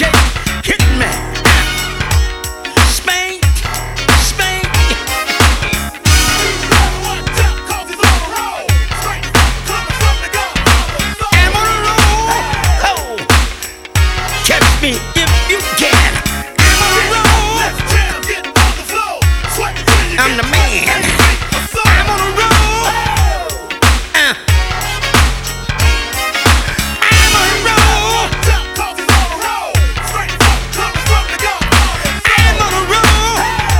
shake, hit me. Spank, spank. I'm on a roll. Oh, catch me if you can. I'm on a roll. I'm the man. I'm on a roll. I'm on a roll. I'm on a roll.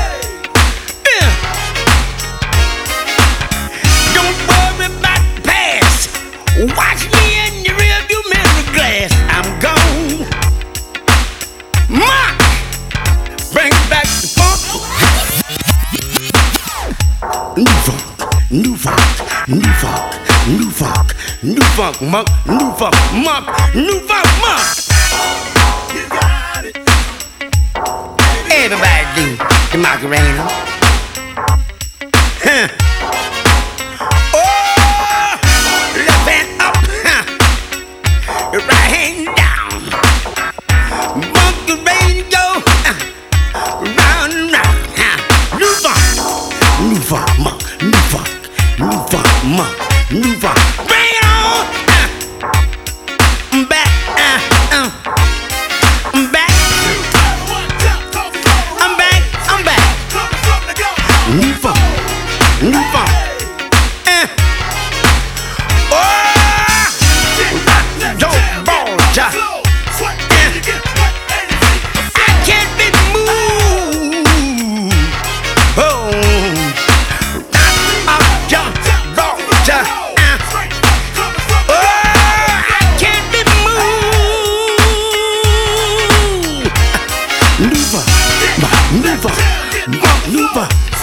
Don't worry about the past. Watch me in your rearview mirror glass. I'm gone. Mark, bring back the funk. New funk, new funk, new funk, new funk, new funk, monk, new funk, monk, new funk, monk. You got it. Everybody do the Macarena. Huh. Oh, left hand up, huh. Right hand down. Monk is ready to go. Round and round. Huh. New funk, monk, new funk, monk, new funk. Bring it on. I'm back. I'm back. I'm back. I'm back. New funk, new funk. Oh, don't ball, ja. I can't be moved. Oh, I can't be moved. New funk,